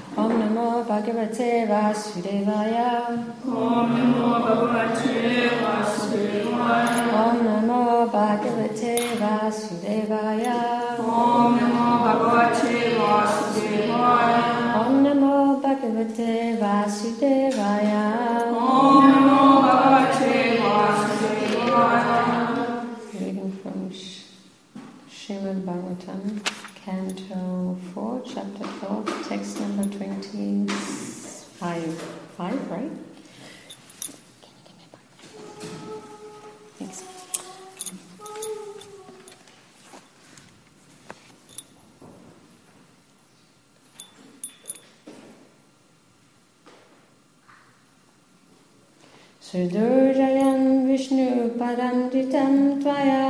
Om Namo Bhagavate Vasudevaya. Om Namo Bhagavate Vasudevaya. Om Namo Bhagavate Vasudevaya. Om Namo Bhagavate Vasudevaya. Om Namo Bhagavate Vasudevaya. Om Namo Bhagavate Vasudevaya. Reading from Srimad Bhagavatam, Canto 4, Chapter 12, text number 25. 5, right? Thanks. Sudurjayam Vishnu Padam Ditam Tvaya.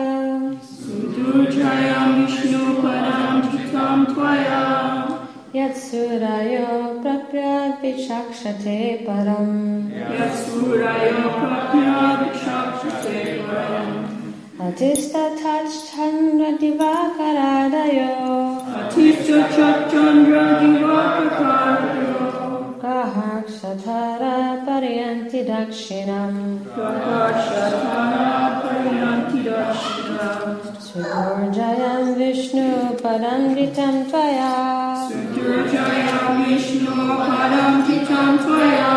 Sudurjayam Vishnu Padam Ditam Tvaya. Yatsurayo Prapya Vichakshate Param. Yatsurayo Prapya Vichakshate Param. Atistatach Chandra Divakaradayo. Atistatach Chandra Divakaradayo. Gahakshatara Paryanti Dakshinam. Gahakshatara Paryanti Dakshinam. Sudurjayam Vishnu Padam Ditam Tvaya. Sudurjayam Vishnu Padam Ditam Tvaya.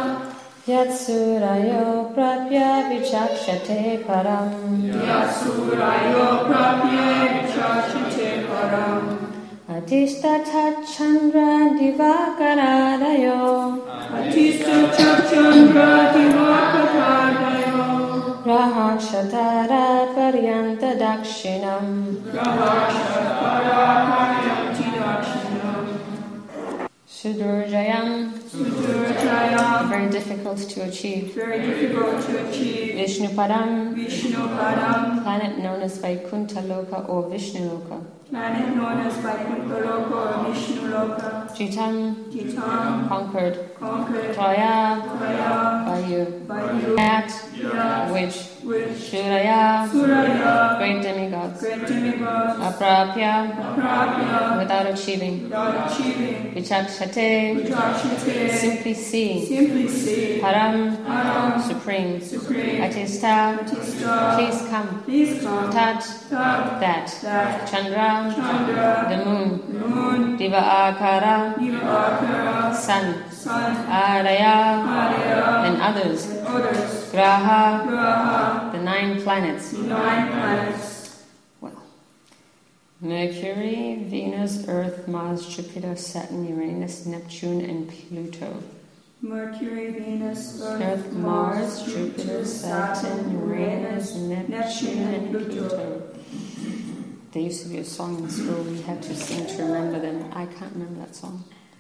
Yatsurayo Prapya Vichakshate Param. Yatsurayo Prapya Vichakshate Param. Atistathat Chandra Divakaradayo. Atistathat Chandra Divakaradayo. Rahakshatara Paryanta Dakshinam. Rahakshatara Paryanti Dakshinam. Sudurjayam. Sudurjayam. Very difficult to achieve. Very difficult to achieve. Vishnupadam. Vishnupadam. Planet known as Vaikuntha Loka or Vishnu Loka. Planet known as Vaikuntha Loka or Vishnu Loka. Jitam. Jitam. Conquered. Conquered. Tvaya. Tvaya. By you. By you. At. Yeah. Which. Suraya. Suraya. Great demigods. Great demigods. Aprapya. Aprapya. Without achieving. Without achieving. Vichakshate. Vichakshate. Simply see. Simply see. Param. Param. Supreme. Supreme. Atista. Atista. Please come. Please come. Tat. Tat. That. That. Chandra. Chandra. The moon. Moon. Diva Akara. Divakara. Sun. Sun. Araya. Arya. And others. Others. Graha. Graha. The 9 planets. 9 planets. Well, Mercury, Venus, Earth, Mars, Jupiter, Saturn, Uranus, Neptune, and Pluto. Mercury, Venus, Earth, Mars, Jupiter, Saturn, Uranus, Neptune, and Pluto. There used to be a song in school we had to sing to remember them. I can't remember that song.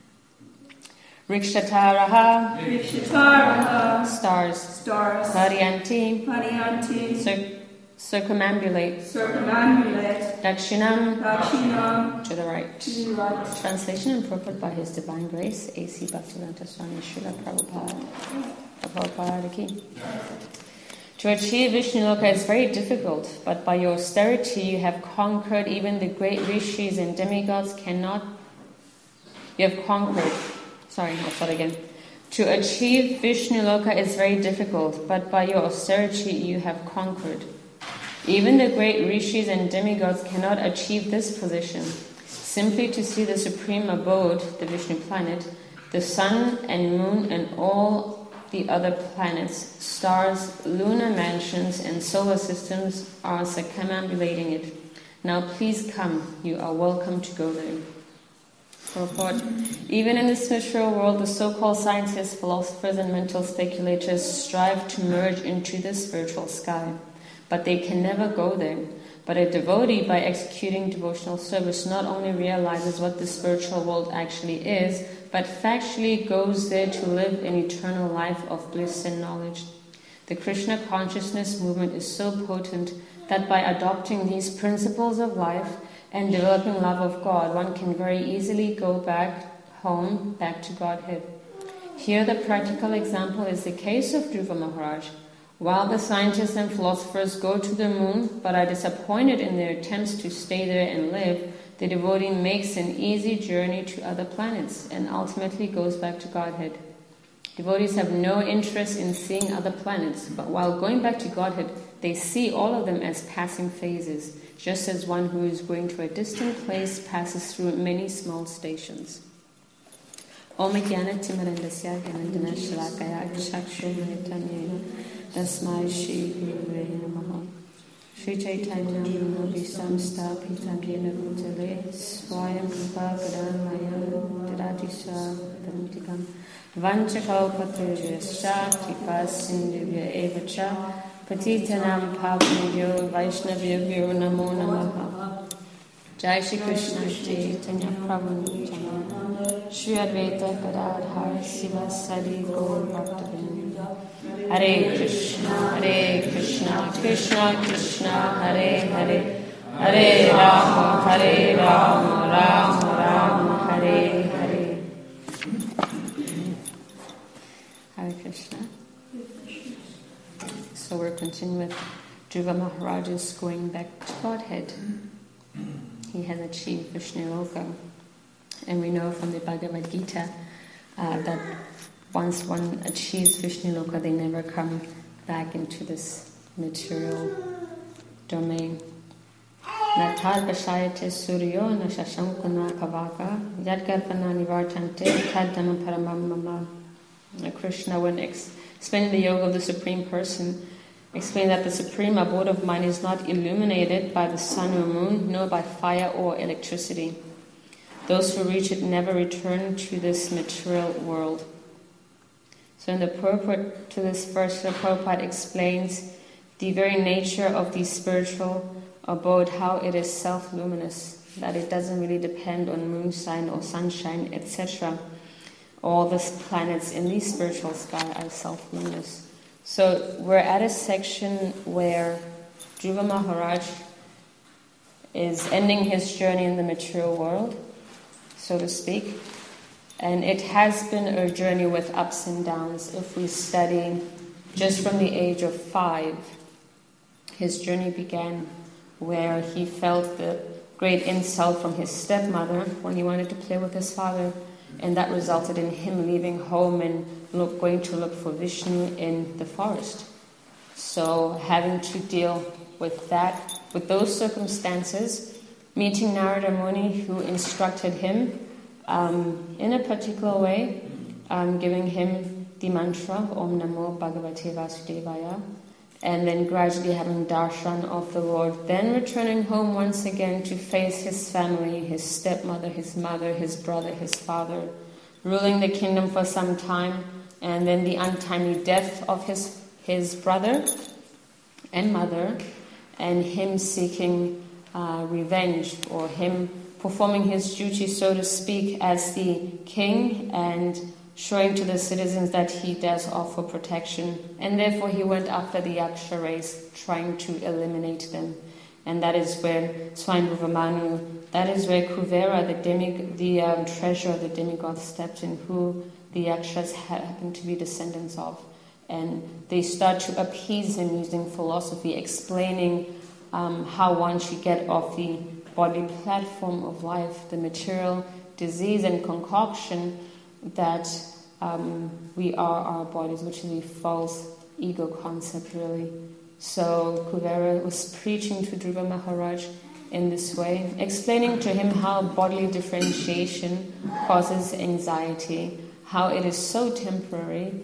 Rikshataraha. Rikshataraha. Stars. Stars. Paryanti. Paryanti. Circumambulate. Circumambulate. Dakshinam. Dakshinam. To the right. To the right. Translation and purport by His Divine Grace, A.C. Bhaktivedanta Swami Srila Prabhupada. Prabhupada ki. To achieve Vishnu Loka is very difficult, but by your austerity you have conquered even the great rishis and demigods You have conquered. I'll start again. To achieve Vishnu Loka is very difficult, but by your austerity you have conquered. Even the great rishis and demigods cannot achieve this position. Simply to see the supreme abode, the Vishnu planet, the sun and moon and all the other planets, stars, lunar mansions and solar systems are circumambulating it. Now please come, you are welcome to go there. Report. Even in the spiritual world, the so-called scientists, philosophers and mental speculators strive to merge into the spiritual sky. But they can never go there. But a devotee, by executing devotional service, not only realizes what the spiritual world actually is, but factually goes there to live an eternal life of bliss and knowledge. The Krishna consciousness movement is so potent that by adopting these principles of life and developing love of God, one can very easily go back home, back to Godhead. Here the practical example is the case of Dhruva Maharaj. While the scientists and philosophers go to the moon but are disappointed in their attempts to stay there and live, the devotee makes an easy journey to other planets and ultimately goes back to Godhead. Devotees have no interest in seeing other planets, but while going back to Godhead, they see all of them as passing phases, just as one who is going to a distant place passes through many small stations. Om Jnana Timirandasya Jnanandana Shalakaya Chakshurmitanyena Tasmai Shri Gurave Namaha Shri Chaitanya Manobhisam Sthapitam Yena Bhutale Swayam Rupa Gadamaya Tadadisha Dantikam Vanchakalpatrujyascha Kripa Sindhuvya Evacha Patitanam Pavanyo Vaishnavyo Namo Namaha Jai Shri Krishna Chaitanya Prabhu Nityananda Shri Advaita Gadadhar Siva Sadi Gaur Bhaktavinda Hare Krishna Krishna Krishna Hare Hare Hare Rama Rama Hare Hare. Hare Krishna. So we're continuing with Dhruva Maharaj's going back to Godhead. He has achieved Vishnu Loka. And we know from the Bhagavad Gita that once one achieves Vishnu Loka, they never come back into this material domain. Natar Vashayate Suryo na Shashankana Kavaka Yadgarpana Nivartante Tadana Paramamama. Krishna, when explaining the yoga of the Supreme Person, explained that the supreme abode of mind is not illuminated by the sun or moon, nor by fire or electricity. Those who reach it never return to this material world. So in the purport to this verse, the Prabhupada explains the very nature of the spiritual abode, how it is self-luminous, that it doesn't really depend on moon sign or sunshine, etc. All the planets in the spiritual sky are self-luminous. So we're at a section where Dhruva Maharaj is ending his journey in the material world, so to speak. And it has been a journey with ups and downs. If we study just from the age of 5, his journey began where he felt the great insult from his stepmother when he wanted to play with his father, and that resulted in him leaving home and going to look for Vishnu in the forest. So having to deal with that, with those circumstances, meeting Narada Muni, who instructed him in a particular way, giving him the mantra Om Namo Bhagavate Vasudevaya, and then gradually having darshan of the Lord, then returning home once again to face his family, his stepmother, his mother, his brother, his father, ruling the kingdom for some time, and then the untimely death of his brother and mother, and him seeking revenge, or him performing his duty, so to speak, as the king, and showing to the citizens that he does offer protection. And therefore he went after the Yaksha race, trying to eliminate them. And that is where Swayambhuva Manu, that is where Kuvera, the treasurer of the demigod, stepped in, who the Yakshas happen to be descendants of. And they start to appease him using philosophy, explaining how one should get off the body platform of life, the material disease and concoction that we are our bodies, which is a false ego concept, really. So Kuvera was preaching to Dhruva Maharaj in this way, explaining to him how bodily differentiation causes anxiety, how it is so temporary,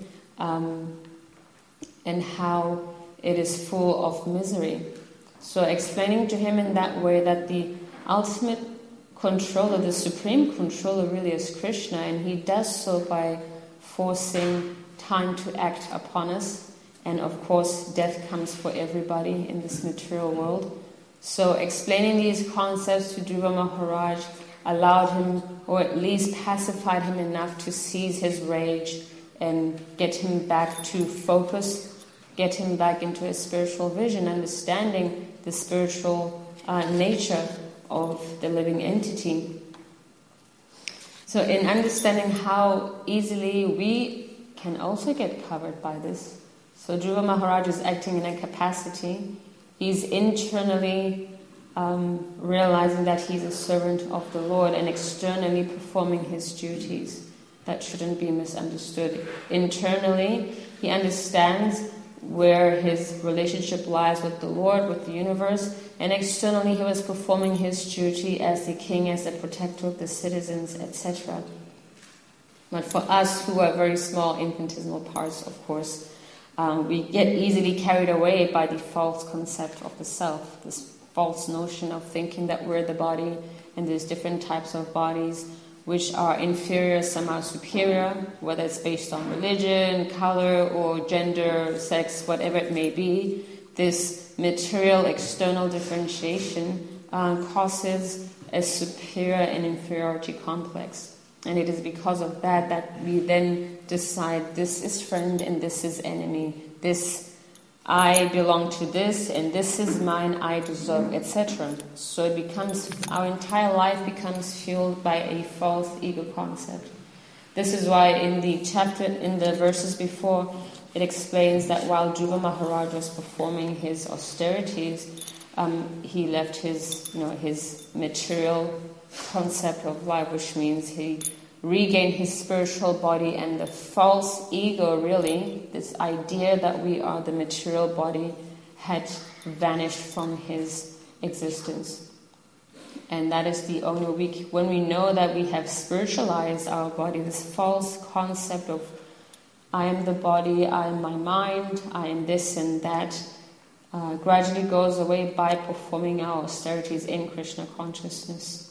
and how it is full of misery. So explaining to him in that way that the ultimate controller, the supreme controller, really is Krishna, and he does so by forcing time to act upon us. And of course, death comes for everybody in this material world. So explaining these concepts to Dhruva Maharaj allowed him, or at least pacified him enough to seize his rage and get him back to focus, get him back into his spiritual vision, understanding the spiritual nature of the living entity. So in understanding how easily we can also get covered by this So Dhruva Maharaj is acting in a capacity. He's internally realizing that he's a servant of the Lord and externally performing his duties. That shouldn't be misunderstood. Internally, he understands where his relationship lies with the Lord, with the universe, and externally he was performing his duty as the king, as the protector of the citizens, etc. But for us who are very small, infinitesimal parts, of course, we get easily carried away by the false concept of the self, this false notion of thinking that we're the body, and there's different types of bodies which are inferior, some are superior, whether it's based on religion, color, or gender, sex, whatever it may be. This material external differentiation causes a superior and inferiority complex. And it is because of that that we then decide this is friend and this is enemy. This, I belong to this and this is mine, I deserve, etc. So it becomes, our entire life becomes fueled by a false ego concept. This is why in the chapter, in the verses before, it explains that while Dhruva Maharaj was performing his austerities, he left his material concept of life, which means he regained his spiritual body, and the false ego, really, this idea that we are the material body, had vanished from his existence. And that is the only when we know that we have spiritualized our body, this false concept of I am the body, I am my mind, I am this and that, gradually goes away by performing our austerities in Krishna consciousness.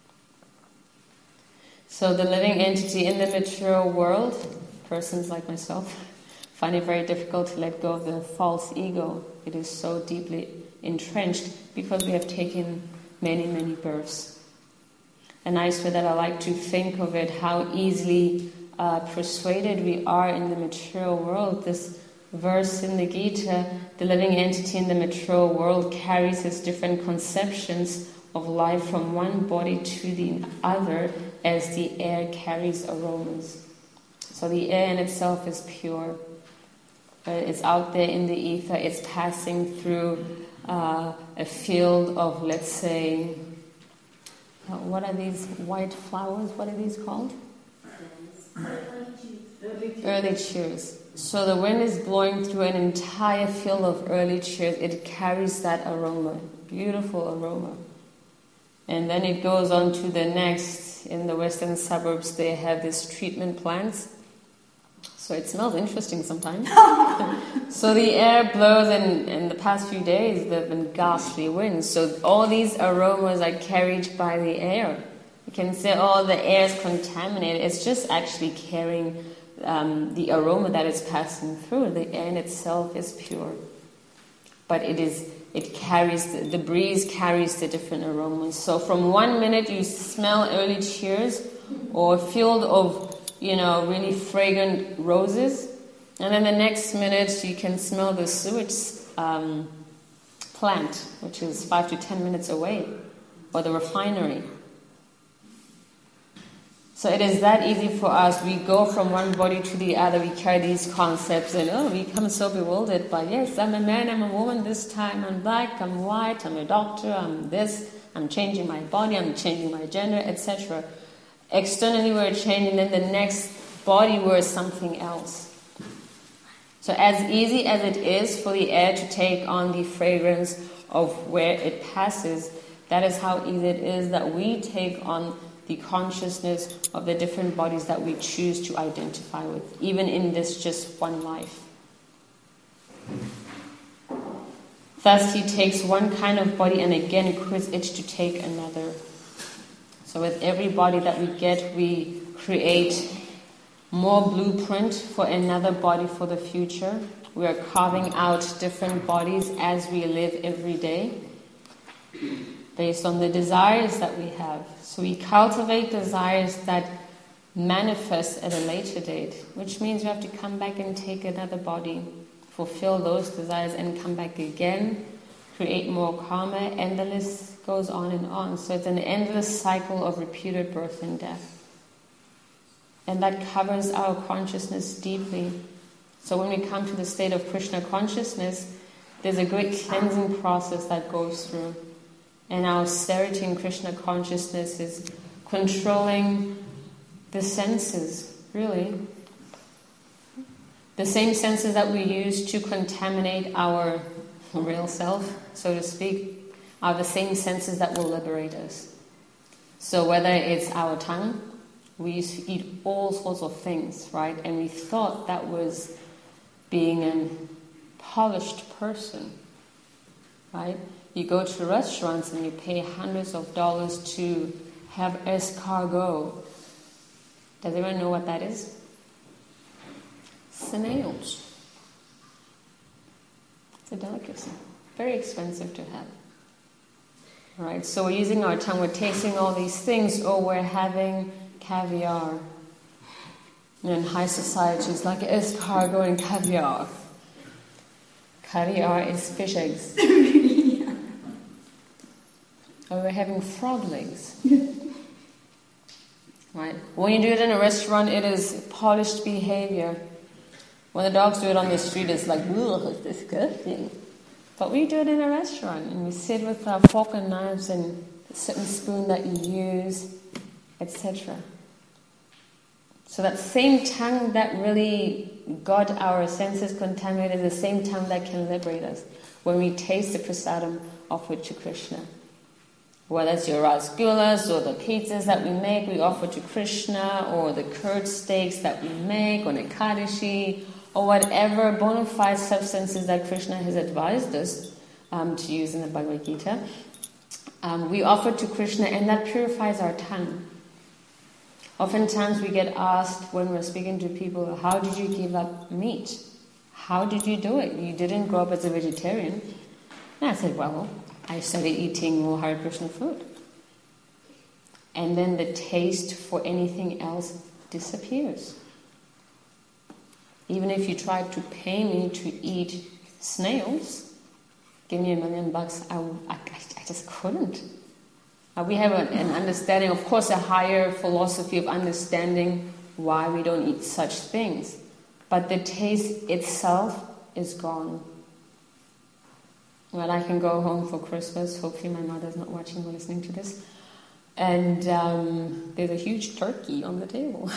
So the living entity in the material world, persons like myself, find it very difficult to let go of the false ego. It is so deeply entrenched because we have taken many, many births. A nice way that I like to think of it, how easily persuaded we are in the material world. This verse in the Gita, the living entity in the material world carries its different conceptions of life from one body to the other as the air carries aromas. So the air in itself is pure. It's out there in the ether. It's passing through a field of, let's say, what are these white flowers? What are these called? Early cheers. So the wind is blowing through an entire field of early cheers. It carries that aroma, beautiful aroma. And then it goes on to the next. In the western suburbs, they have these treatment plants. So it smells interesting sometimes. So the air blows, and in the past few days, there have been ghastly winds. So all these aromas are carried by the air. You can say, oh, the air is contaminated. It's just actually carrying the aroma that is passing through. The air in itself is pure. But it carries, the breeze carries the different aromas. So from 1 minute you smell early cheers or a field of, really fragrant roses, and then the next minute you can smell the sewage plant, which is 5 to 10 minutes away, or the refinery. So it is that easy for us. We go from one body to the other, we carry these concepts, and we become so bewildered by, yes, I'm a man, I'm a woman, this time I'm black, I'm white, I'm a doctor, I'm this, I'm changing my body, I'm changing my gender, etc. Externally we're changing, then the next body we're something else. So as easy as it is for the air to take on the fragrance of where it passes, that is how easy it is that we take on the consciousness of the different bodies that we choose to identify with, even in this just one life. Thus he takes one kind of body and again quits it to take another. So with every body that we get, we create more blueprint for another body for the future. We are carving out different bodies as we live every day, based on the desires that we have. So we cultivate desires that manifest at a later date, which means we have to come back and take another body, fulfill those desires and come back again, create more karma, and the list goes on and on. So it's an endless cycle of repeated birth and death. And that covers our consciousness deeply. So when we come to the state of Krishna consciousness, there's a great cleansing process that goes through. And our austerity in Krishna consciousness is controlling the senses, really. The same senses that we use to contaminate our real self, so to speak, are the same senses that will liberate us. So whether it's our tongue, we used to eat all sorts of things, right? And we thought that was being a polished person, right? You go to restaurants and you pay hundreds of dollars to have escargot. Does anyone know what that is? Snails. It's a delicacy. Very expensive to have. Right? So we're using our tongue, we're tasting all these things, or we're having caviar. And in high societies like escargot and caviar. Caviar is fish eggs. Or we're having frog legs. Right? When you do it in a restaurant, it is polished behavior. When the dogs do it on the street, it's like, ugh, it's disgusting. But we do it in a restaurant, and we sit with our fork and knives and a certain spoon that you use, etc. So that same tongue that really got our senses contaminated is the same tongue that can liberate us when we taste the prasadam offered to Krishna. Whether it's your rasgullas or the pizzas that we make, we offer to Krishna, or the curd steaks that we make on Ekadashi, or whatever bona fide substances that Krishna has advised us to use in the Bhagavad Gita, we offer to Krishna, and that purifies our tongue. Oftentimes we get asked when we're speaking to people, how did you give up meat? How did you do it? You didn't grow up as a vegetarian. And I said, well, I started eating more Hare Krishna food. And then the taste for anything else disappears. Even if you tried to pay me to eat snails, give me $1 million, I just couldn't. We have an understanding, of course, a higher philosophy of understanding why we don't eat such things. But the taste itself is gone. Well, I can go home for Christmas. Hopefully my mother's not watching or listening to this. And there's a huge turkey on the table.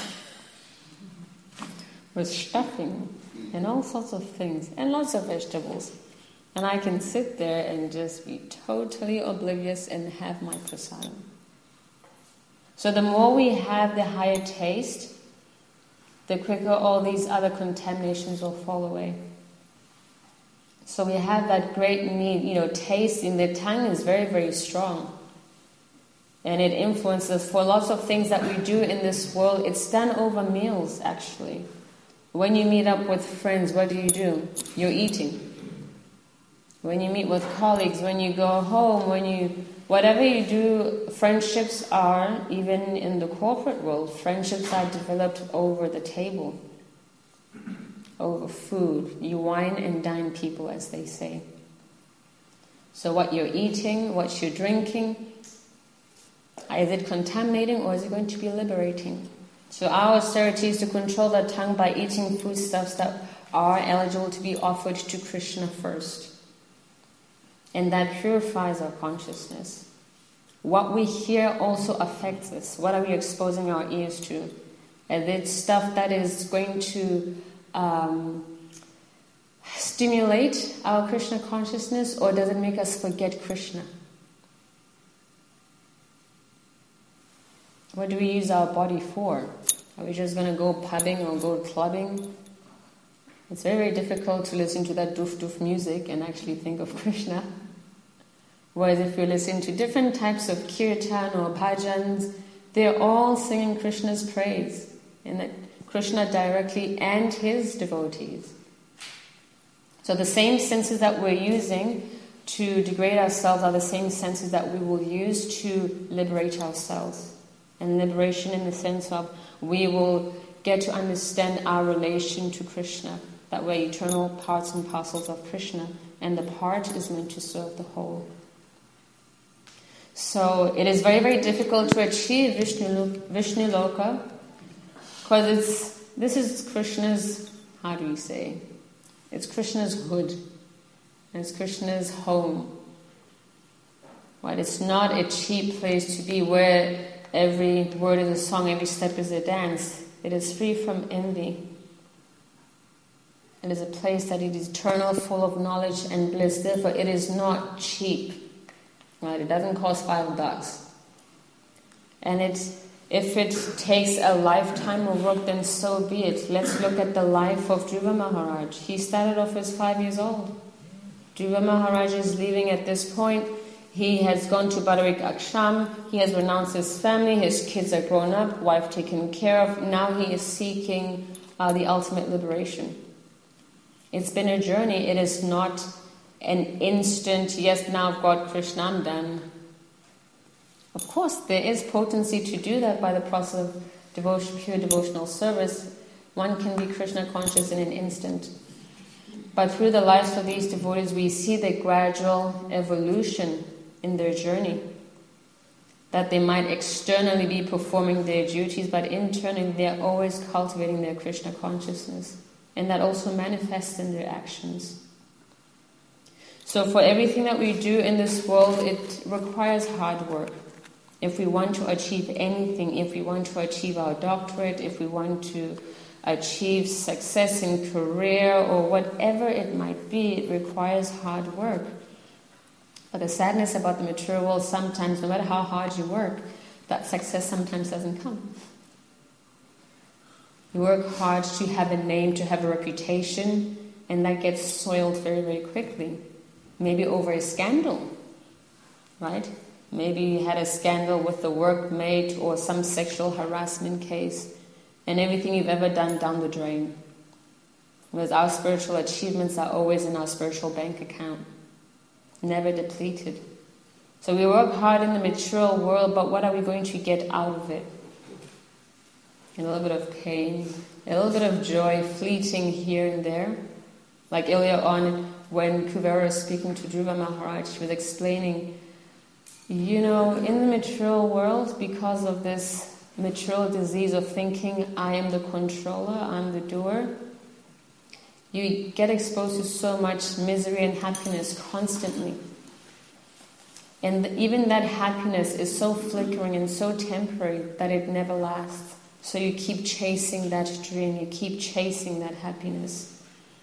With stuffing and all sorts of things. And lots of vegetables. And I can sit there and just be totally oblivious and have my prasadam. So the more we have the higher taste, the quicker all these other contaminations will fall away. So we have that great need, taste in the tongue is very, very strong. And it influences for lots of things that we do in this world. It's done over meals, actually. When you meet up with friends, what do? You're eating. When you meet with colleagues, when you go home, whatever you do, friendships are, even in the corporate world, friendships are developed over the table, over food. You wine and dine people, as they say. So what you're eating, what you're drinking, is it contaminating or is it going to be liberating? So our austerity is to control the tongue by eating foodstuffs that are eligible to be offered to Krishna first. And that purifies our consciousness. What we hear also affects us. What are we exposing our ears to? Is it stuff that is going to stimulate our Krishna consciousness, or does it make us forget Krishna? What do we use our body for? Are we just going to go pubbing or go clubbing? It's very, very difficult to listen to that doof-doof music and actually think of Krishna. Whereas if you listen to different types of kirtan or bhajans, they're all singing Krishna's praise. And that Krishna directly and his devotees. So the same senses that we're using to degrade ourselves are the same senses that we will use to liberate ourselves. And liberation in the sense of we will get to understand our relation to Krishna. That we're eternal parts and parcels of Krishna, and the part is meant to serve the whole. So it is very, very difficult to achieve Vishnu Loka, because this is Krishna's how do we say? It's Krishna's hood. And it's Krishna's home. Right? It's not a cheap place to be where every word is a song, every step is a dance. It is free from envy. It is a place that it is eternal, full of knowledge and bliss. Therefore, it is not cheap. Right? It doesn't cost $5. And if it takes a lifetime of work, then so be it. Let's look at the life of Dhruva Maharaj. He started off as 5 years old. Dhruva Maharaj is leaving at this point. He has gone to Badarik Aksham. He has renounced his family. His kids are grown up, wife taken care of. Now he is seeking the ultimate liberation. It's been a journey. It is not an instant, yes, now I've got Krishna, I'm done. Of course, there is potency to do that by the process of pure devotional service. One can be Krishna conscious in an instant. But through the lives of these devotees, we see the gradual evolution in their journey. That they might externally be performing their duties, but internally they are always cultivating their Krishna consciousness. And that also manifests in their actions. So for everything that we do in this world, it requires hard work. If we want to achieve anything, if we want to achieve our doctorate, if we want to achieve success in career or whatever it might be, it requires hard work. But the sadness about the material world, sometimes, no matter how hard you work, that success sometimes doesn't come. You work hard to have a name, to have a reputation, and that gets soiled very, very quickly. Maybe over a scandal, right? Maybe you had a scandal with the workmate or some sexual harassment case, and everything you've ever done down the drain. Whereas our spiritual achievements are always in our spiritual bank account, never depleted. So we work hard in the material world, but what are we going to get out of it? A little bit of pain, a little bit of joy, fleeting here and there. Like earlier on, when Kuvera was speaking to Dhruva Maharaj, she was explaining, in the material world, because of this material disease of thinking, I am the controller, I'm the doer, you get exposed to so much misery and happiness constantly. And even that happiness is so flickering and so temporary that it never lasts. So you keep chasing that dream, you keep chasing that happiness.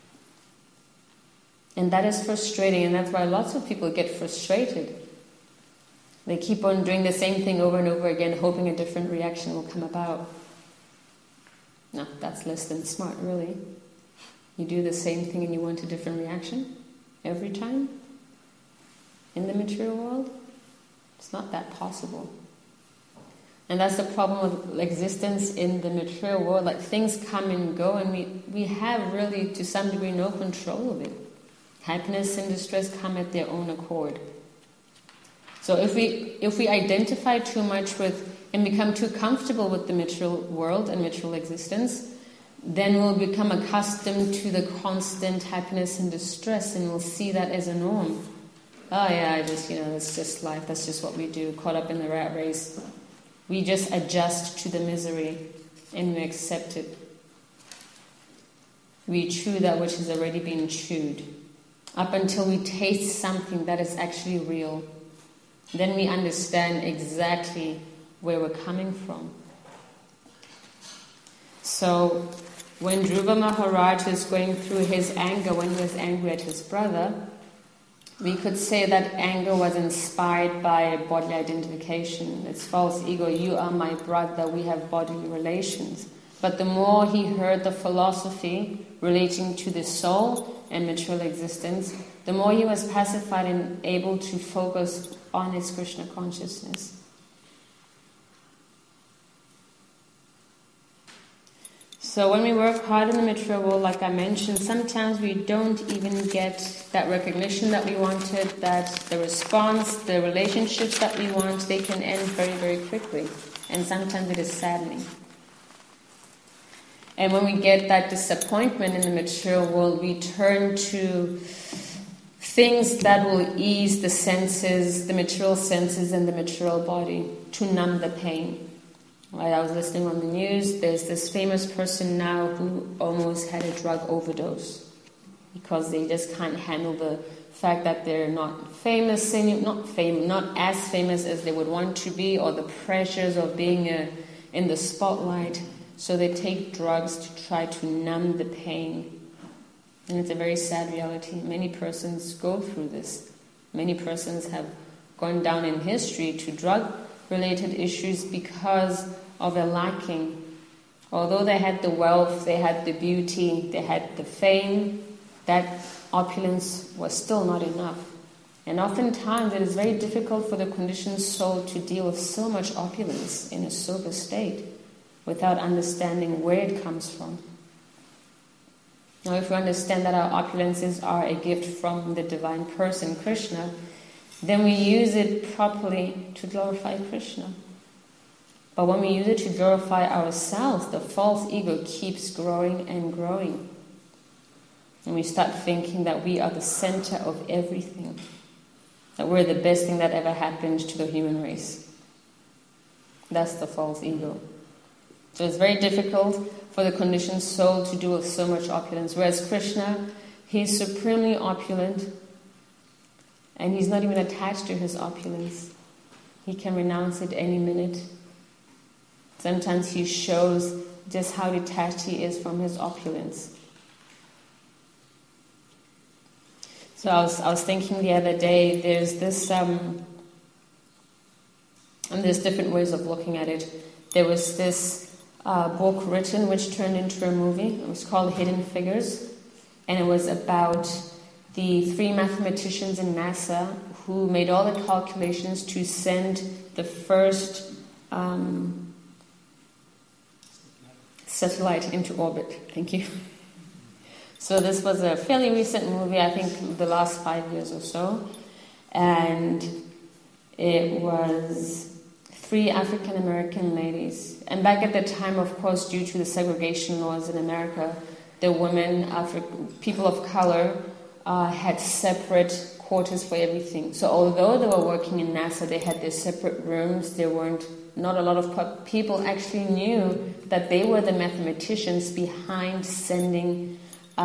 And that is frustrating, and that's why lots of people get frustrated. They keep on doing the same thing over and over again, hoping a different reaction will come about. No, that's less than smart, really. You do the same thing and you want a different reaction every time? In the material world? It's not that possible. And that's the problem with existence in the material world. Like, things come and go, and we have really, to some degree, no control of it. Happiness and distress come at their own accord. So if we identify too much with and become too comfortable with the material world and material existence, then we'll become accustomed to the constant happiness and distress, and we'll see that as a norm. Oh yeah, it's just life, that's just what we do, caught up in the rat race. We just adjust to the misery and we accept it. We chew that which has already been chewed, up until we taste something that is actually real. Then we understand exactly where we're coming from. So when Dhruva Maharaj is going through his anger, when he was angry at his brother, we could say that anger was inspired by bodily identification. It's false ego. You are my brother. We have bodily relations. But the more he heard the philosophy relating to the soul and material existence, the more he was pacified and able to focus on his Krishna consciousness. So when we work hard in the material world, like I mentioned, sometimes we don't even get that recognition that we wanted, that the response, the relationships that we want, they can end very, very quickly. And sometimes it is saddening. And when we get that disappointment in the material world, we turn to things that will ease the senses, the material senses and the material body, to numb the pain. Right, I was listening on the news. There's this famous person now who almost had a drug overdose because they just can't handle the fact that they're not not as famous as they would want to be, or the pressures of being in the spotlight. So they take drugs to try to numb the pain. And it's a very sad reality. Many persons go through this. Many persons have gone down in history to drug-related issues because of a lacking. Although they had the wealth, they had the beauty, they had the fame, that opulence was still not enough. And oftentimes it is very difficult for the conditioned soul to deal with so much opulence in a sober state without understanding where it comes from. Now, if we understand that our opulences are a gift from the divine person, Krishna, then we use it properly to glorify Krishna. But when we use it to glorify ourselves, the false ego keeps growing and growing. And we start thinking that we are the center of everything, that we're the best thing that ever happened to the human race. That's the false ego. So it's very difficult for the conditioned soul to deal with so much opulence. Whereas Krishna, he's supremely opulent, and he's not even attached to his opulence. He can renounce it any minute. Sometimes he shows just how detached he is from his opulence. So I was thinking the other day, there's this, and there's different ways of looking at it. There was this book written which turned into a movie. It was called Hidden Figures, and it was about the 3 mathematicians in NASA who made all the calculations to send the first satellite into orbit. Thank you. So this was a fairly recent movie, I think the last 5 years or so, and it was 3 African American ladies. And back at the time, of course, due to the segregation laws in America, the women, people of color, had separate quarters for everything. So although they were working in NASA, they had their separate rooms. Not a lot of people actually knew that they were the mathematicians behind sending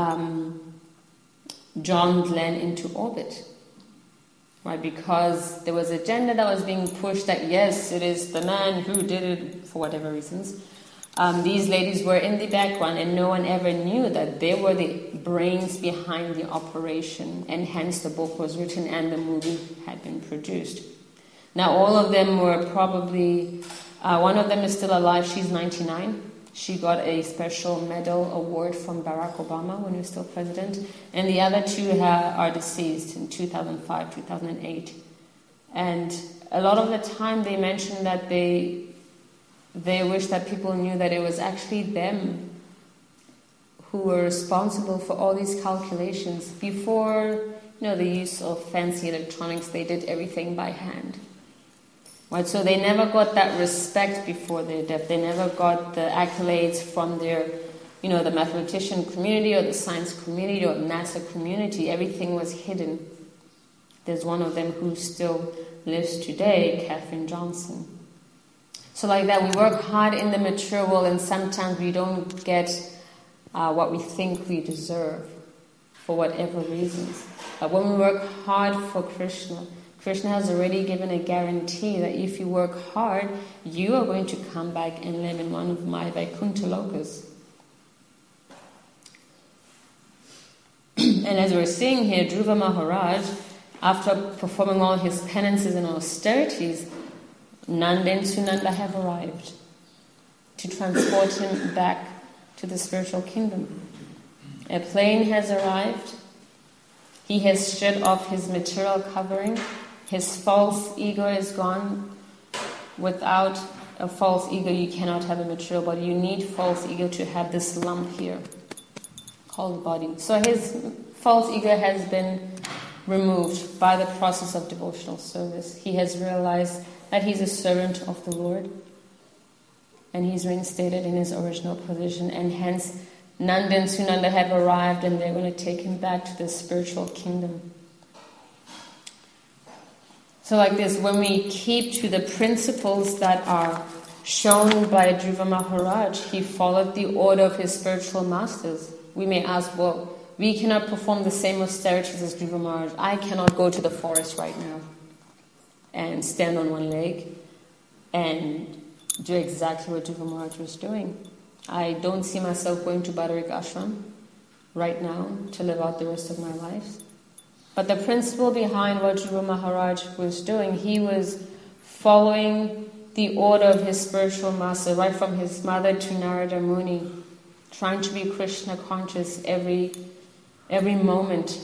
John Glenn into orbit. Right, because there was an agenda that was being pushed that yes, it is the man who did it for whatever reasons. These ladies were in the background, and no one ever knew that they were the brains behind the operation, and hence the book was written and the movie had been produced. Now, all of them were probably, one of them is still alive, she's 99. She got a special medal award from Barack Obama when he was still president, and the other 2 are deceased in 2005, 2008. And a lot of the time they mentioned that they wish that people knew that it was actually them who were responsible for all these calculations. Before, the use of fancy electronics, they did everything by hand. Right, so they never got that respect before their death. They never got the accolades from their, the mathematician community or the science community or NASA community. Everything was hidden. There's one of them who still lives today, Katherine Johnson. So like that, we work hard in the material world, and sometimes we don't get what we think we deserve for whatever reasons. But when we work hard for Krishna, Krishna has already given a guarantee that if you work hard, you are going to come back and live in one of my Vaikuntha lokas. And as we're seeing here, Dhruva Maharaj, after performing all his penances and austerities, Nanda and Sunanda have arrived to transport him back to the spiritual kingdom. A plane has arrived. He has shed off his material covering. His false ego is gone. Without a false ego, you cannot have a material body. You need false ego to have this lump here called body. So his false ego has been removed by the process of devotional service. He has realized that he's a servant of the Lord, and he's reinstated in his original position, and hence Nanda and Sunanda have arrived, and they're going to take him back to the spiritual kingdom. So like this, when we keep to the principles that are shown by Dhruva Maharaj. He followed the order of his spiritual masters. We may ask, well, we cannot perform the same austerities as Dhruva Maharaj. I cannot go to the forest right now and stand on one leg and do exactly what Dhruva Maharaj was doing. I don't see myself going to Badarik Ashram right now to live out the rest of my life. But the principle behind what Dhruva Maharaj was doing, he was following the order of his spiritual master, right from his mother to Narada Muni, trying to be Krishna conscious every moment.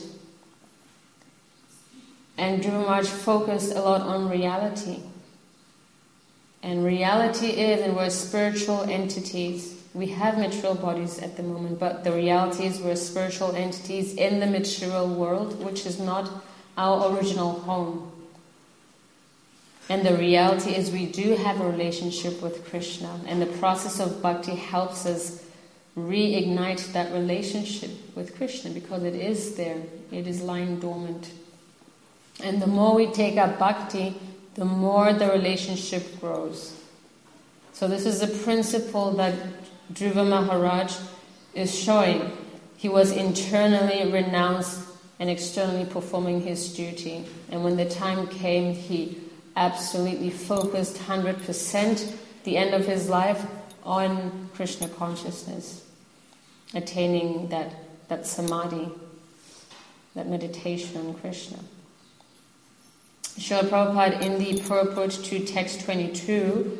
And Dhruva Maharaj focused a lot on reality. And reality is, and we're spiritual entities. We have material bodies at the moment, but the reality is we're spiritual entities in the material world, which is not our original home. And the reality is we do have a relationship with Krishna, and the process of bhakti helps us reignite that relationship with Krishna, because it is there, it is lying dormant. And the more we take up bhakti, the more the relationship grows. So this is a principle that Dhruva Maharaj is showing. He was internally renounced and externally performing his duty. And when the time came, he absolutely focused 100% the end of his life on Krishna consciousness, attaining that samadhi, that meditation on Krishna. Srila Prabhupada in the purport to text 22,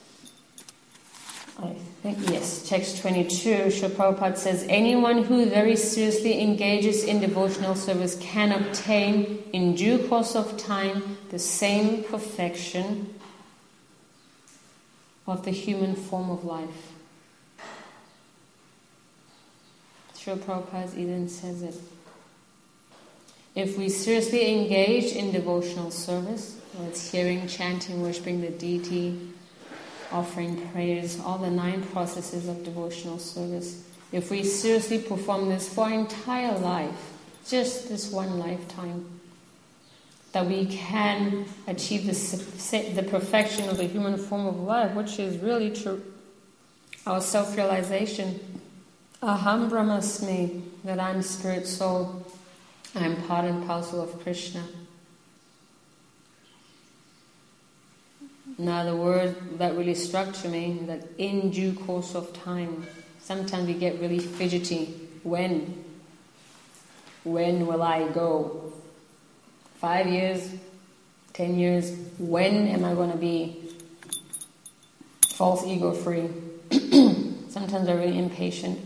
text 22, Srila Prabhupada says, anyone who very seriously engages in devotional service can obtain in due course of time the same perfection of the human form of life. Srila Prabhupada even says it. If we seriously engage in devotional service, whether it's hearing, chanting, worshipping the deity, offering prayers, all the 9 processes of devotional service, if we seriously perform this for our entire life, just this one lifetime, that we can achieve the perfection of the human form of life, which is really true, our self-realization. Aham Brahmasmi, that I'm spirit soul, I'm part and parcel of Krishna. Now the word that really struck to me, that in due course of time, sometimes we get really fidgety. When will I go? 5 years? 10 years? When am I going to be false ego free? Sometimes I'm really impatient.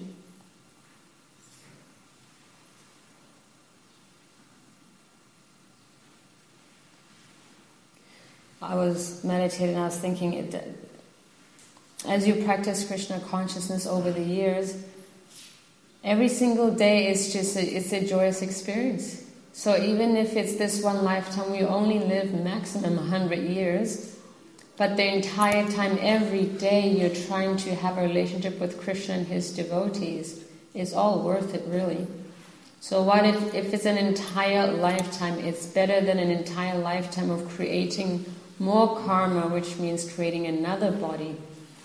I was meditating, I was thinking, as you practice Krishna consciousness over the years, every single day is it's a joyous experience. So even if it's this one lifetime, we only live maximum 100 years, but the entire time, every day, you're trying to have a relationship with Krishna and his devotees, is all worth it, really. So what if it's an entire lifetime, it's better than an entire lifetime of creating more karma, which means creating another body.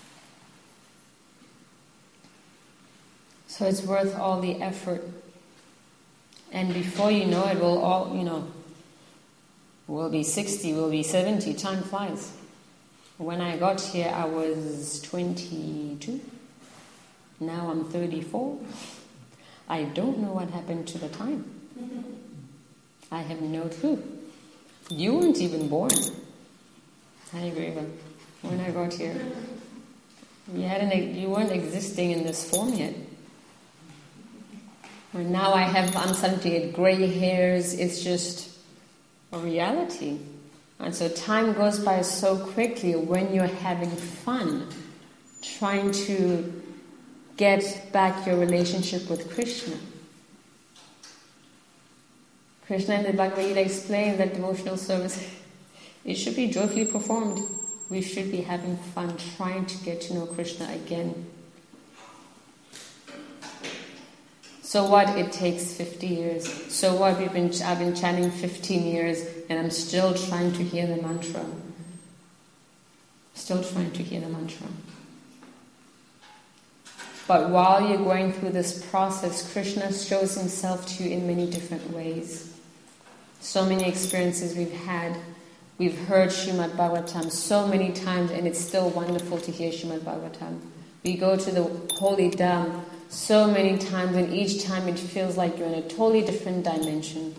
So it's worth all the effort. And before you know it, we'll be 60, we'll be 70, time flies. When I got here, I was 22. Now I'm 34. I don't know what happened to the time. I have no clue. You weren't even born. I agree with him. When I got here, you weren't existing in this form yet. And now I'm starting to get grey hairs. It's just a reality. And so time goes by so quickly when you're having fun, trying to get back your relationship with Krishna. Krishna in the Bhagavad Gita explains that devotional service, it should be joyfully performed. We should be having fun, trying to get to know Krishna again. So what? It takes 50 years. So what? I've been chanting 15 years and I'm still trying to hear the mantra. still trying to hear the mantra. But while you're going through this process, Krishna shows himself to you in many different ways. So many experiences we've had. We've heard Srimad Bhagavatam so many times, and it's still wonderful to hear Srimad Bhagavatam. We go to the Holy Dham so many times, and each time it feels like you're in a totally different dimension.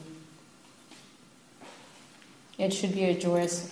It should be a joyous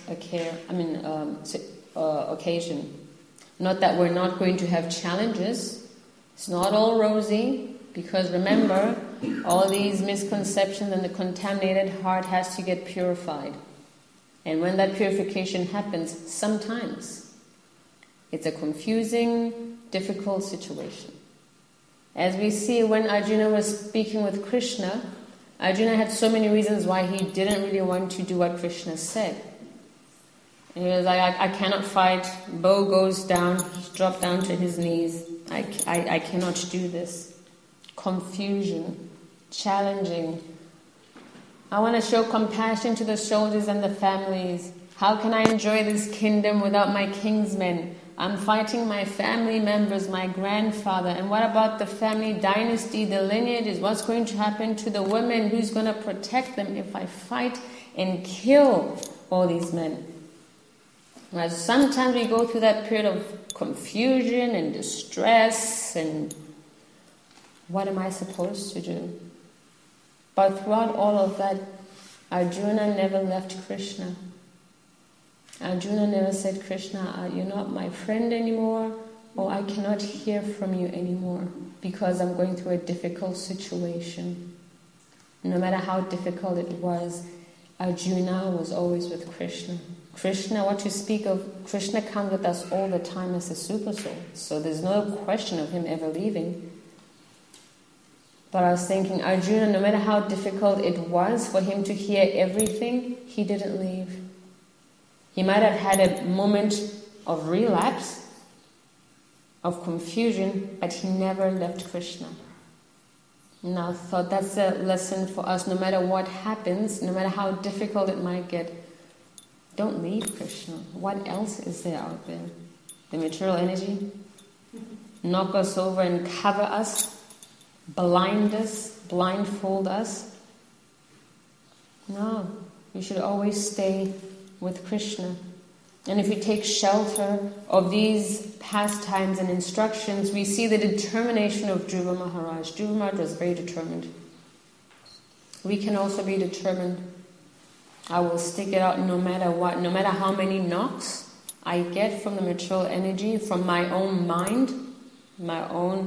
occasion. Not that we're not going to have challenges. It's not all rosy, because remember, all these misconceptions and the contaminated heart has to get purified. And when that purification happens, sometimes it's a confusing, difficult situation. As we see when Arjuna was speaking with Krishna, Arjuna had so many reasons why he didn't really want to do what Krishna said. And he was like, I cannot fight. Bow goes down, he's dropped down to his knees. I cannot do this. Confusion, challenging. I want to show compassion to the soldiers and the families. How can I enjoy this kingdom without my kinsmen? I'm fighting my family members, my grandfather. And what about the family dynasty, the lineages? What's going to happen to the women? Who's going to protect them if I fight and kill all these men? Well, sometimes we go through that period of confusion and distress and what am I supposed to do? But throughout all of that, Arjuna never left Krishna. Arjuna never said, Krishna, you're not my friend anymore, or I cannot hear from you anymore because I'm going through a difficult situation. No matter how difficult it was, Arjuna was always with Krishna. Krishna, what you speak of, Krishna comes with us all the time as a super soul. So there's no question of him ever leaving. But I was thinking, Arjuna, no matter how difficult it was for him to hear everything, he didn't leave. He might have had a moment of relapse, of confusion, but he never left Krishna. And I thought that's a lesson for us. No matter what happens, no matter how difficult it might get, don't leave Krishna. What else is there out there? The material energy? Knock us over and cover us? Blind us? Blindfold us? No. We should always stay with Krishna. And if we take shelter of these pastimes and instructions, we see the determination of Dhruva Maharaj. Dhruva Maharaj was very determined. We can also be determined. I will stick it out no matter what, no matter how many knocks I get from the material energy, from my own mind, my own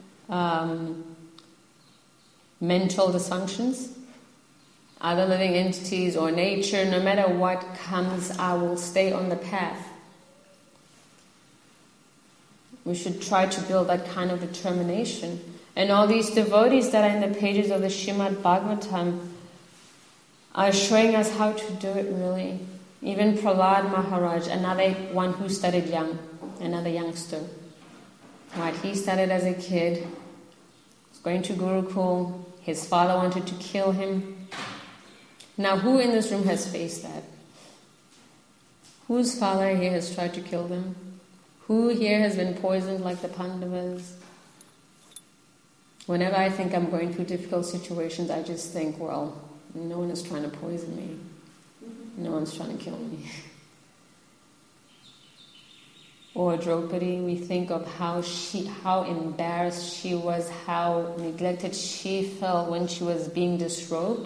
mental dysfunctions, other living entities or nature, no matter what comes, I will stay on the path. We should try to build that kind of determination. And all these devotees that are in the pages of the Srimad Bhagavatam are showing us how to do it really. Even Prahlad Maharaj, another one who started young, another youngster. Right, he started as a kid, was going to Gurukul, his father wanted to kill him. Now who in this room has faced that? Whose father here has tried to kill them? Who here has been poisoned like the Pandavas? Whenever I think I'm going through difficult situations, I just think, well, no one is trying to poison me. No one's trying to kill me. Or Draupadi, we think of how embarrassed she was, how neglected she felt when she was being disrobed.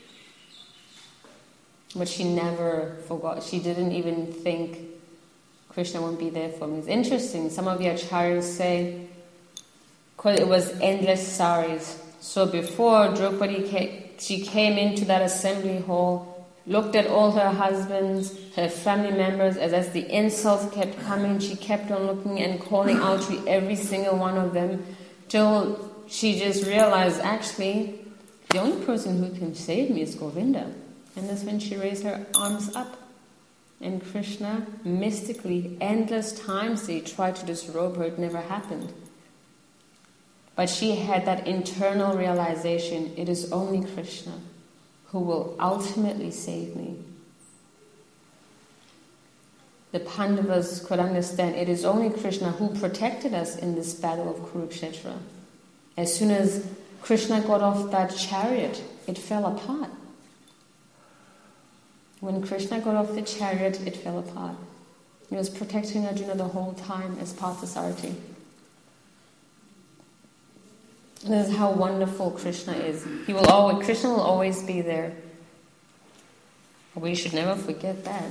But she never forgot. She didn't even think Krishna won't be there for me. It's interesting. Some of the acharyas say, because it was endless saris. So before Draupadi she came into that assembly hall, looked at all her husbands, her family members, as the insults kept coming, she kept on looking and calling out to every single one of them, till she just realized, actually, the only person who can save me is Govinda. And that's when she raised her arms up. And Krishna, mystically, endless times they tried to disrobe her, it never happened. But she had that internal realization, it is only Krishna who will ultimately save me. the Pandavas could understand it is only Krishna who protected us in this battle of Kurukshetra. As soon as Krishna got off that chariot, it fell apart. When Krishna got off the chariot, it fell apart. He was protecting Arjuna the whole time as Parthasarathi. This is how wonderful Krishna is. Krishna will always be there. We should never forget that.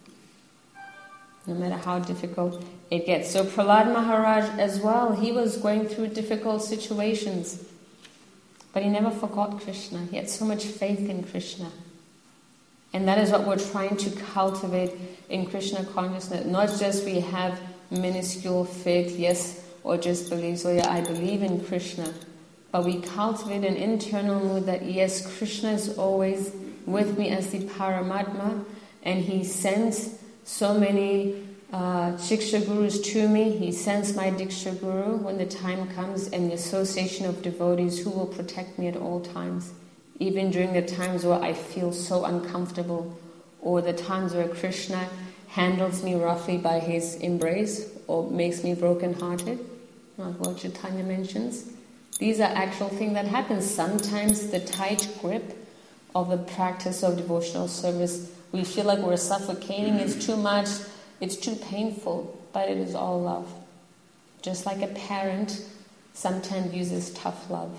No matter how difficult it gets. So Prahlad Maharaj as well, he was going through difficult situations. But he never forgot Krishna. He had so much faith in Krishna. And that is what we're trying to cultivate in Krishna consciousness. Not just we have minuscule faith, yes, or just believe, so yeah, I believe in Krishna. But we cultivate an internal mood that yes, Krishna is always with me as the Paramatma, and he sends so many Shiksha Gurus to me. He sends my Diksha Guru when the time comes, and the association of devotees who will protect me at all times. Even during the times where I feel so uncomfortable, or the times where Krishna handles me roughly by his embrace, or makes me broken-hearted, like what Chaitanya mentions. These are actual things that happen. Sometimes the tight grip of the practice of devotional service, we feel like we're suffocating, it's too much, it's too painful, but it is all love. Just like a parent sometimes uses tough love.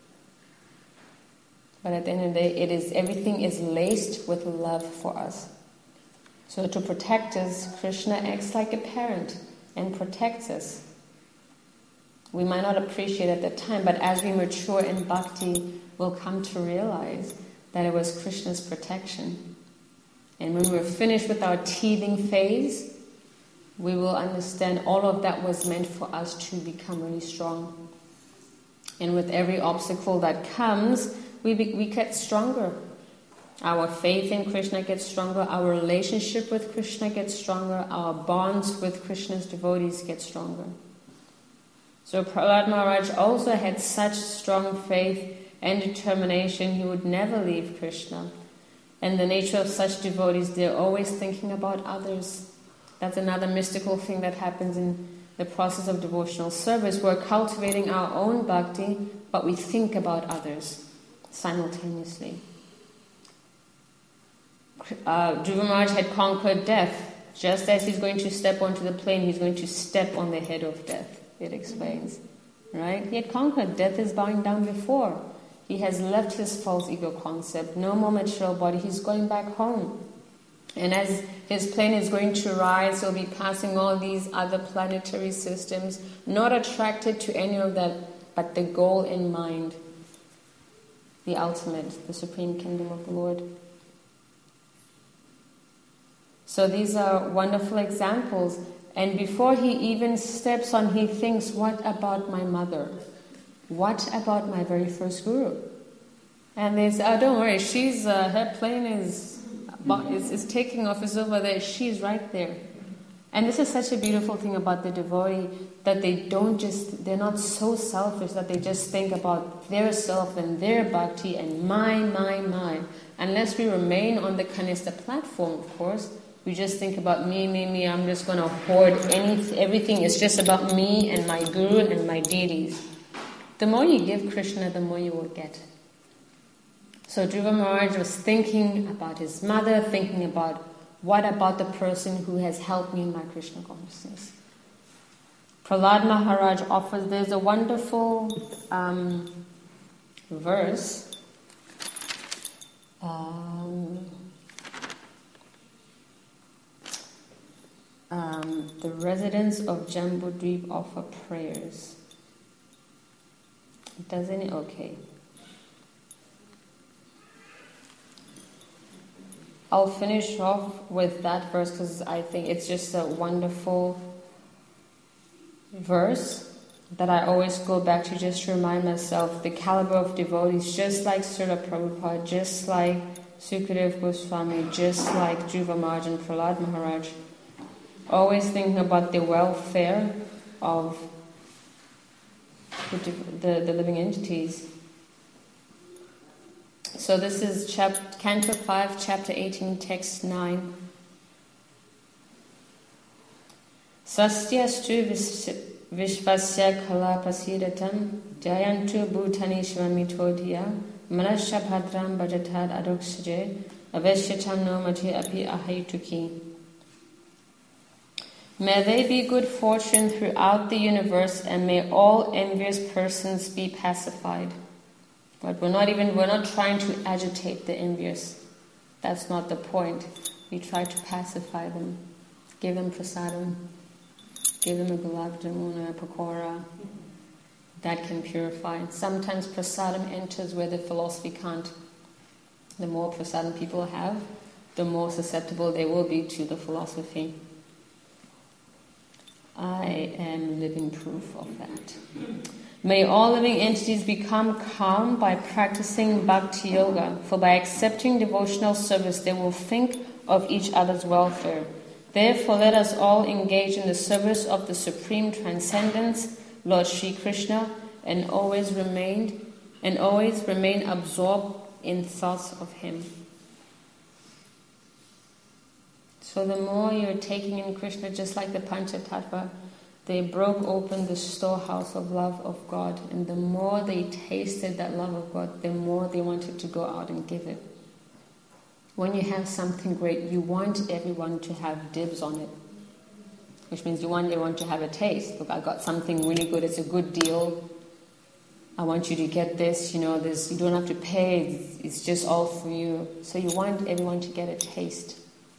But at the end of the day, everything is laced with love for us. So to protect us, Krishna acts like a parent and protects us. We might not appreciate at the time, but as we mature in bhakti, we'll come to realize that it was Krishna's protection. And when we're finished with our teething phase, we will understand all of that was meant for us to become really strong. And with every obstacle that comes, we get stronger. Our faith in Krishna gets stronger, our relationship with Krishna gets stronger, our bonds with Krishna's devotees get stronger. So Prahlad Maharaj also had such strong faith and determination, he would never leave Krishna. And the nature of such devotees, they're always thinking about others. That's another mystical thing that happens in the process of devotional service. We're cultivating our own bhakti, but we think about others simultaneously. Dhruva Maharaj had conquered death. Just as he's going to step onto the plane, he's going to step on the head of death, it explains. Right? He had conquered. Death is bowing down before. He has left his false ego concept. No more material body. He's going back home. And as his plane is going to rise, he'll be passing all these other planetary systems, not attracted to any of that, but the goal in mind. The ultimate, the supreme kingdom of the Lord. So these are wonderful examples. And before he even steps on, he thinks, what about my mother? What about my very first guru? And they say, oh, don't worry, she's her plane is taking off, is over there, she's right there. And this is such a beautiful thing about the devotee, that they're not so selfish that they just think about their self and their bhakti and my. Unless we remain on the Kanistha platform, of course, we just think about me, I'm just going to hoard everything is just about me and my guru and my deities. The more you give Krishna, the more you will get. So Dhruva Maharaj was thinking about his mother, thinking about what about the person who has helped me in my Krishna consciousness. Prahlad Maharaj offers, there's a wonderful verse. The residents of Jambudvip offer prayers. Doesn't it? Okay. I'll finish off with that verse because I think it's just a wonderful verse that I always go back to just to remind myself the caliber of devotees, just like Srila Prabhupada, just like Sukadev Goswami, just like Dhruva Maharaj and Prahlad Maharaj, always thinking about the welfare of the living entities. So this is Canto 5, Chapter 18, Text 9. Swastyastu Vishvasya Kala Prasidatam Jayantu Bhutani Shvamitodhya Manasya Bhadram Bhajatad Adoksaje Aveshyatam no Mati Api Ahayutuki. May they be good fortune throughout the universe, and may all envious persons be pacified. But we're not trying to agitate the envious. That's not the point. We try to pacify them. Give them prasadam. Give them a gulab jamun or a pakora. That can purify. Sometimes prasadam enters where the philosophy can't. The more prasadam people have, the more susceptible they will be to the philosophy. I am living proof of that. May all living entities become calm by practicing bhakti yoga, for by accepting devotional service they will think of each other's welfare. Therefore let us all engage in the service of the Supreme Transcendence, Lord Sri Krishna, and always remain absorbed in thoughts of Him. So the more you're taking in Krishna, just like the Panchatattva, they broke open the storehouse of love of God, and the more they tasted that love of God, the more they wanted to go out and give it. When you have something great, you want everyone to have dibs on it, which means you want everyone to have a taste. Look, I got something really good, it's a good deal. I want you to get this, you don't have to pay, it's just all for you. So you want everyone to get a taste.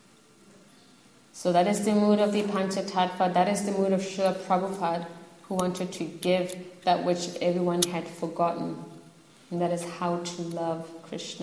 So that is the mood of the Panchatattva, that is the mood of Srila Prabhupada, who wanted to give that which everyone had forgotten. And that is how to love Krishna.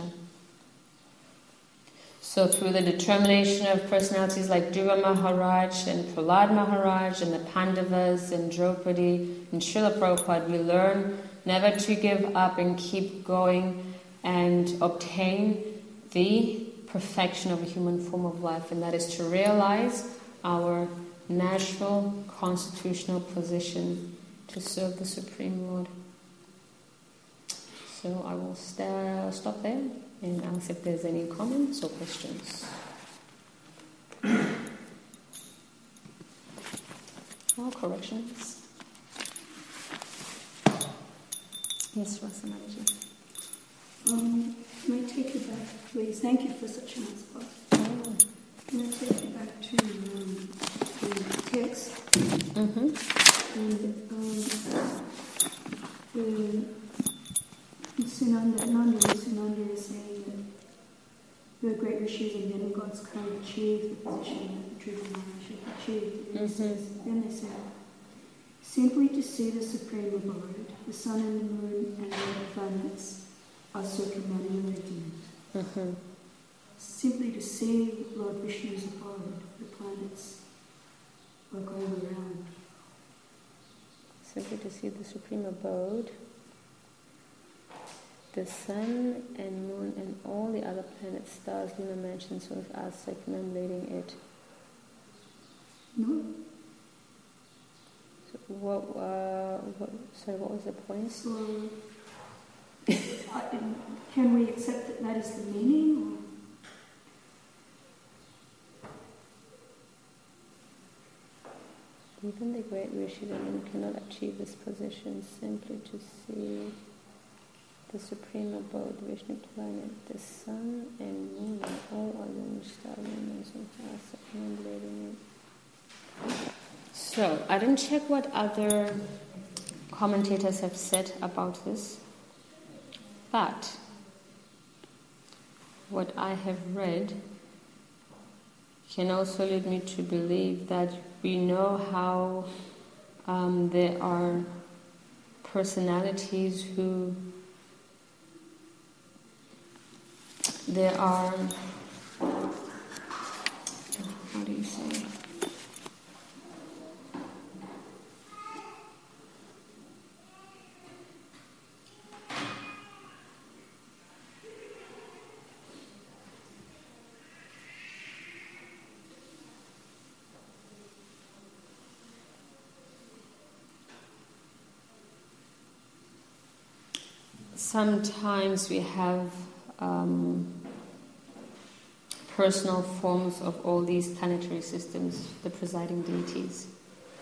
So through the determination of personalities like Dhruva Maharaj and Prahlad Maharaj and the Pandavas and Draupadi and Srila Prabhupada, we learn never to give up and keep going and obtain the perfection of a human form of life, and that is to realize our natural constitutional position to serve the Supreme Lord. So I will stop there and ask if there's any comments or questions. Or corrections. Yes, Rasamanaji. May I take you back, please? Thank you for such a nice book. May I take you back to the text? Mm-hmm. And Nanda is saying that the great rishis and demigods can't achieve the position that the true Maharaj achieved. Then they say, simply to see the Supreme Abode, the sun and the moon and the other planets are circumambulating it. Mm-hmm. Simply to see Lord Vishnu's abode, the planets work all around. Simply to see the Supreme Abode, the sun and moon and all the other planets, stars, lunar mansions, sort of are circumambulating it. No? So what was the point? So, can we accept that that is the meaning? Or? Even the great Rishidaman cannot achieve this position simply to see the Supreme Abode, Vishnu planet, the sun and moon and all other stars and circumambulating it. So, I didn't check what other commentators have said about this. But what I have read can also lead me to believe that we know how there are personalities who how do you say? Sometimes we have personal forms of all these planetary systems, the presiding deities.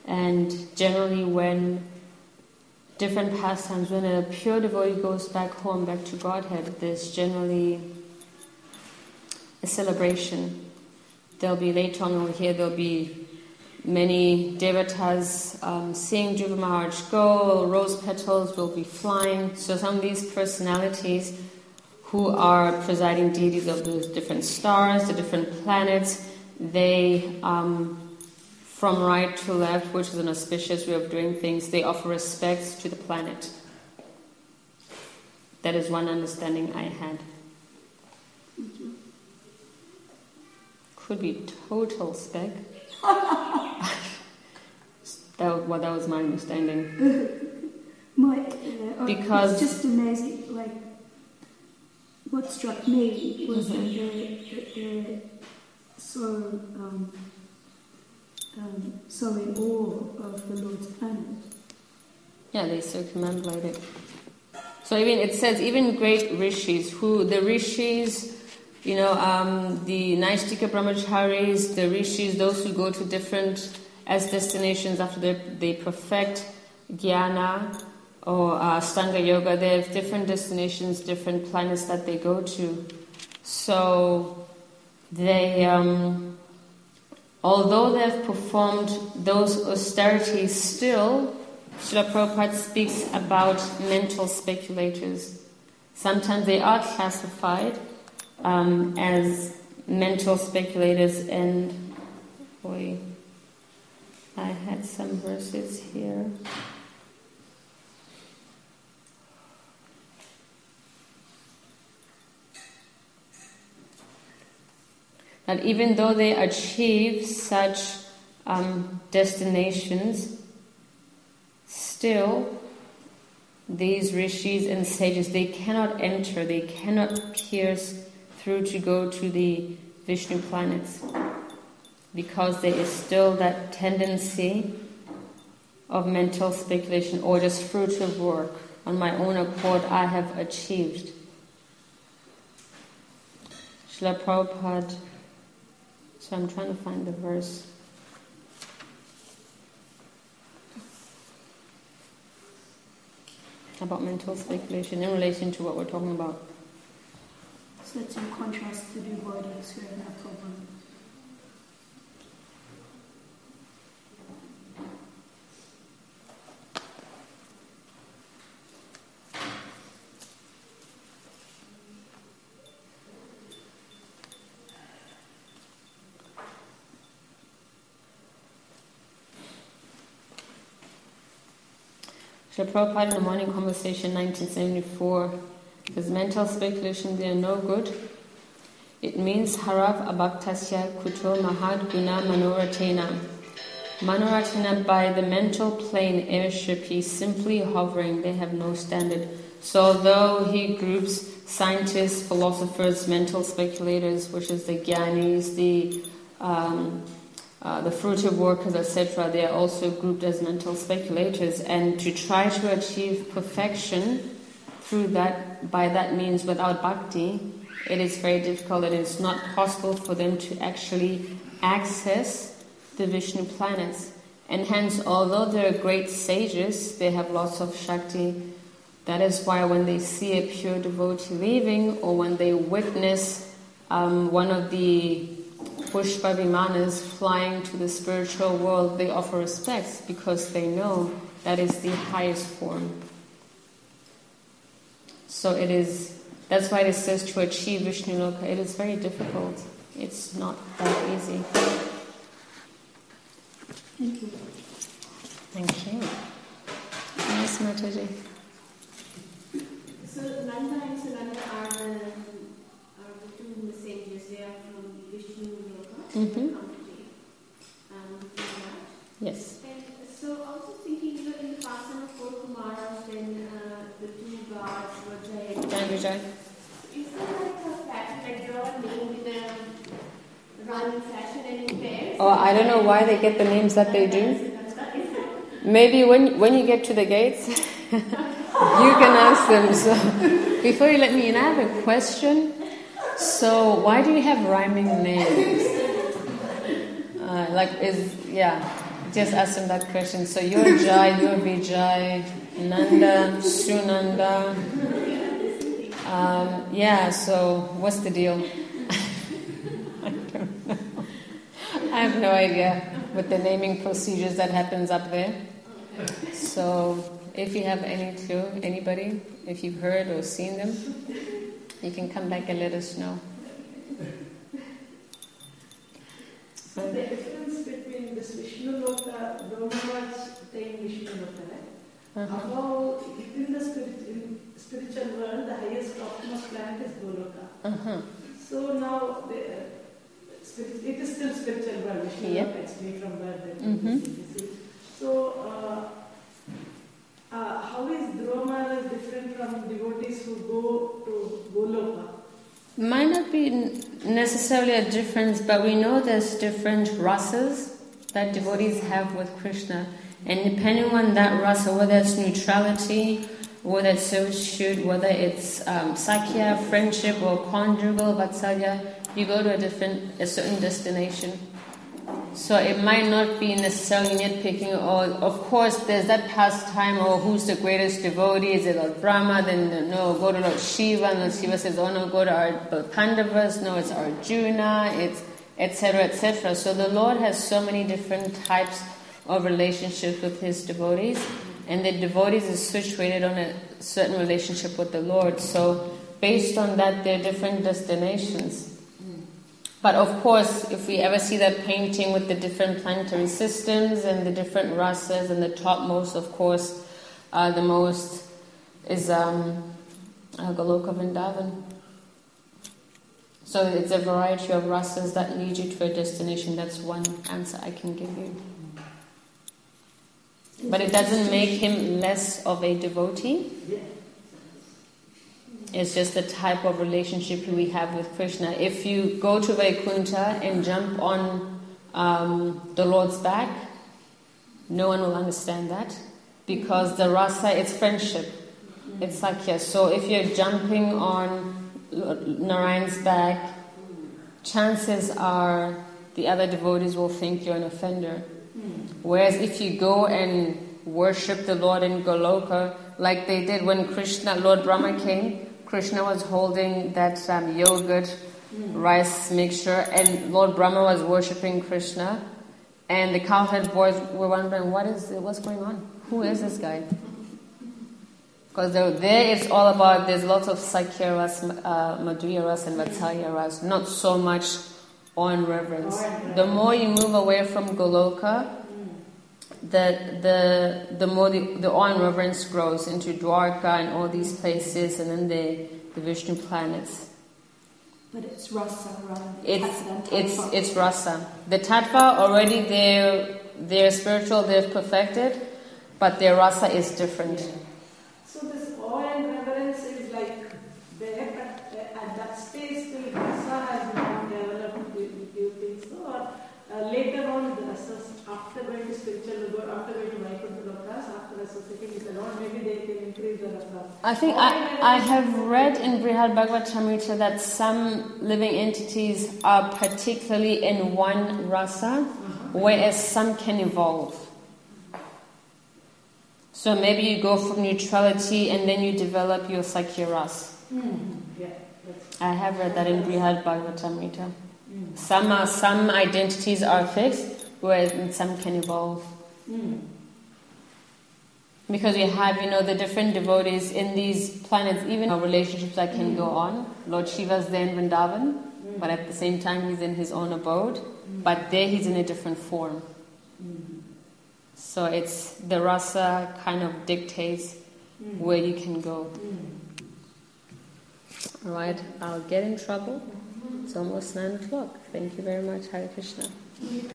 And generally when different pastimes, when a pure devotee goes back home, back to Godhead, there's generally a celebration. There'll be, later on over here, there'll be many devatas seeing Dhruva Maharaj go, rose petals will be flying. So some of these personalities who are presiding deities of the different stars, the different planets, they, from right to left, which is an auspicious way of doing things, they offer respects to the planet. That is one understanding I had. Could be total spec. That was my understanding. Because it's just amazing. Like, what struck me was that they're so in awe of the Lord's planet. Yeah, they circumambulate it. So even it says even great rishis, the Naishtika brahmacharis, the rishis, those who go to different as destinations after they perfect jnana or Astanga yoga, they have different destinations, different planets that they go to. So they, although they have performed those austerities, still Srila Prabhupada speaks about mental speculators. Sometimes they are classified as mental speculators, and I had some verses here. That even though they achieve such destinations, still these rishis and sages, they cannot enter, they cannot pierce through to go to the Vishnu planets, because there is still that tendency of mental speculation or just fruitive work. On my own accord, I have achieved. Srila Prabhupada, so I'm trying to find the verse. About mental speculation in relation to what we're talking about. So it's in contrast to devotees who have no problem. Srila Prabhupada in the Morning Conversation 1974 says, mental speculation, they are no good. It means harav abhaktasya kuto mahad guna manoratena. Manoratena, by the mental plane airship, he's simply hovering, they have no standard. So although he groups scientists, philosophers, mental speculators, which is the jnanis, the fruitive workers, etc., they are also grouped as mental speculators, and to try to achieve perfection through that, by that means, without bhakti, it is very difficult. It is not possible for them to actually access the Vishnu planets. And hence, although they're great sages, they have lots of Shakti. That is why when they see a pure devotee leaving, or when they witness one of the Pushpa Vimanas flying to the spiritual world, they offer respects, because they know that is the highest form. So it is, that's why it says to achieve Vishnu Loka, it is very difficult. It's not that easy. Thank you. Thank you. Yes, Mataji. So Nanda and Sunanda are the two messengers. They are from Vishnu Loka. Mm-hmm. Yes. And so also thinking, in the Pasana of 4 Kumaras, when the two gods were Jai and Vijay. Is there like a pattern, like they're all named in a running fashion and in pairs? Oh, I don't know why they get the names that they do. Maybe when you get to the gates, you can ask them. So before you let me in, I have a question. So why do you have rhyming names? Just ask him that question. So you're Jai, you're Vijay, Nanda, Sunanda. Yeah, so what's the deal? I don't know. I have no idea with the naming procedures that happens up there. So if you have any clue, anybody, if you've heard or seen them, you can come back and let us know. So the difference between this Vishnu Loka, Brahma saying Vishnu Loka, right? About in the spiritual world, the highest topmost planet is Goloka. So now it is still spiritual world, Vishnu Loka, it's made from birth. So how is Dromara different from devotees who go to Goloka? Might not be necessarily a difference, but we know there's different rasas that devotees have with Krishna. And depending on that rasa, whether it's neutrality, whether it's servitude, whether it's Sakhya, friendship, or conjugal, Vatsalya, you go to a certain destination. So it might not be necessarily nitpicking, or of course there's that pastime, or who's the greatest devotee, is it Lord Brahma, then no, go to Lord Shiva, and Lord Shiva says, oh no, go to our Pandavas, no, it's Arjuna, it's etc., etc. So the Lord has so many different types of relationships with his devotees, and the devotees is situated on a certain relationship with the Lord. So based on that, there are different destinations. But of course, if we ever see that painting with the different planetary systems and the different rasas, and the topmost, of course, the most is Goloka Vrindavan. So it's a variety of rasas that lead you to a destination. That's one answer I can give you. But it doesn't make him less of a devotee. It's just the type of relationship we have with Krishna. If you go to Vaikuntha and jump on the Lord's back, no one will understand that, because the rasa, it's friendship, it's Sakhya. So if you're jumping on Narayan's back, chances are the other devotees will think you're an offender. Whereas if you go and worship the Lord in Goloka, like they did when Lord Brahma came, Krishna was holding that yogurt, rice mixture, and Lord Brahma was worshipping Krishna, and the cowherd boys were wondering, what's going on? Who is this guy? Because there it's all about, there's lots of Sakhya ras, Madhurya ras, and Vatsalya ras, not so much on reverence. The more you move away from Goloka, the more the awe and reverence grows into Dwarka and all these places, and then the Vishnu planets. But it's rasa rather than it's rasa. The tattva already they're spiritual, they've perfected, but their rasa is different. So this awe and reverence is like there, but at that stage still rasa has not developed. Do you think so? Or later on the rasas, after going to spiritual, after going to Vaikuntha Lokas, after associating with the Lord, maybe they can increase the rasa. I think I have read in Brihad Bhagavatamrita that some living entities are particularly in one rasa, whereas some can evolve. So maybe you go from neutrality and then you develop your Sakhya ras. I have read that in Brihad Bhagavatamrita. Some identities are fixed, whereas some can evolve. Because you have, the different devotees in these planets, even relationships that can go on. Lord Shiva's there in Vrindavan, but at the same time he's in his own abode, but there he's in a different form. So it's the rasa kind of dictates where you can go. Alright, I'll get in trouble. It's almost 9 o'clock. Thank you very much. Hare Krishna.